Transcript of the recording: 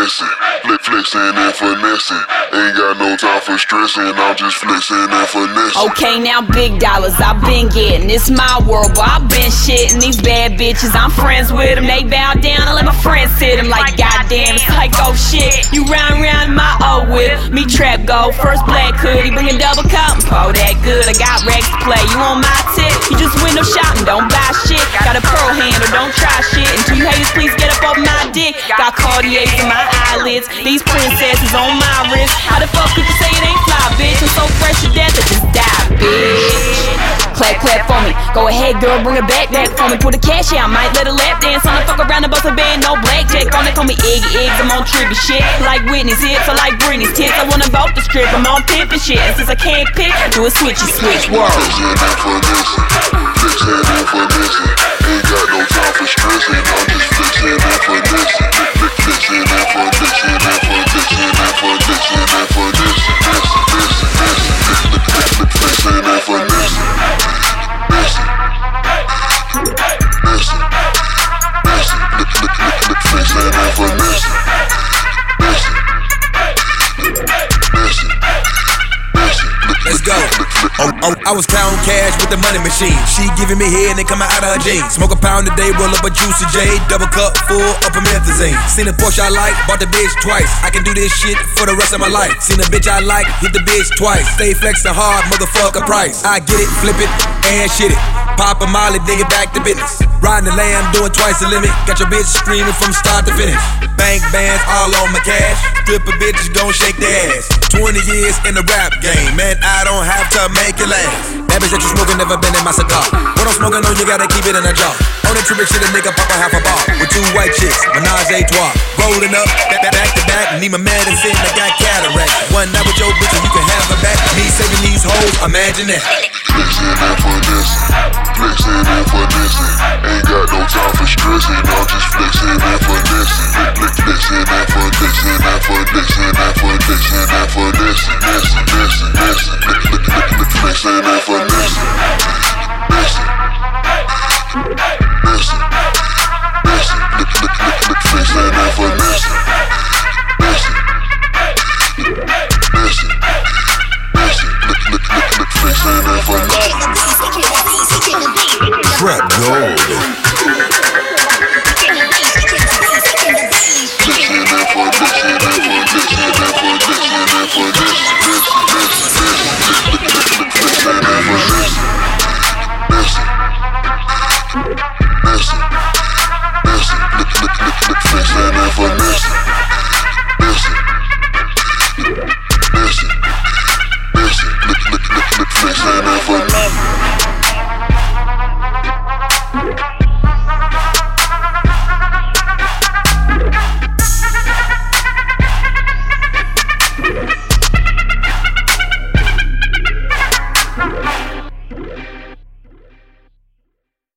finessing, flexing and finessing. Ain't got no time for stressing, I'm just flexing and finessing. Okay, now big dollars I've been getting. It's my world, but I've been shitting. These bad bitches, I'm friends with them. They bow down and let my friends sit them. Like goddamn, it's like oh shit. You round in my old whip. Me trap go, first black hoodie, bring a double cup and pour that good. I got racks to play, you on my tip. You just window shopping, don't buy shit. Got a pearl handle, don't try shit. Until you haters, please get up off my dick. Got Cartiers in my eyelids, these princesses on my wrist. How the fuck could you say it ain't fly, bitch? I'm so fresh to death, I just die, bitch. Clap for me, go ahead girl, bring it back for me. Put the cash out, might let a lap dance on the fuck around the bust a band, no blackjack on it. Call me Iggy Iggs, I'm on trippy shit. Like Whitney's hips, I like Britney's tits. I wanna vote the strip, I'm on pimpin' shit. And since I can't pick, do a switchy switch, word. Flexing and finessing, ain't got no time for stressing, I'm just flexing and finessing. Flexing and finessing, and finessing, and finessing, and finessing, flexing and finessing. Let's go. I was counting cash with the money machine. She giving me head and it coming out of her jeans. Smoke a pound a day, roll up a juicy J. Double cup full up a methazine. Seen a Porsche I like, bought the bitch twice. I can do this shit for the rest of my life. Seen a bitch I like, hit the bitch twice. Stay flexing hard, motherfucker price. I get it, flip it, and shit it. Pop a molly, dig it back to business. Riding the lamb, doing twice the limit. Got your bitch screaming from start to finish. Bank bands all on my cash. Stripper bitches gon' shake their ass. 20 years in the rap game, man, I don't have to make it last. That bitch that you smoking never been in my cigar. What I'm smoking on, you gotta keep it in a jar. On the trippin' shit, a nigga pop a half a bar. With two white chicks, menage a trois. Rolling up, back to back, need my medicine, I got cataract. One night with your bitch and you can have her back. Me saving these hoes, imagine that. Flexing and finessing, flexing and finessing. Ain't got no time for stressing, I'm just flexing and finessing. Flexing and finessing, and finessing, and finessing, and finessing, flexing and finessing. Trap gold. Flexing and finessing.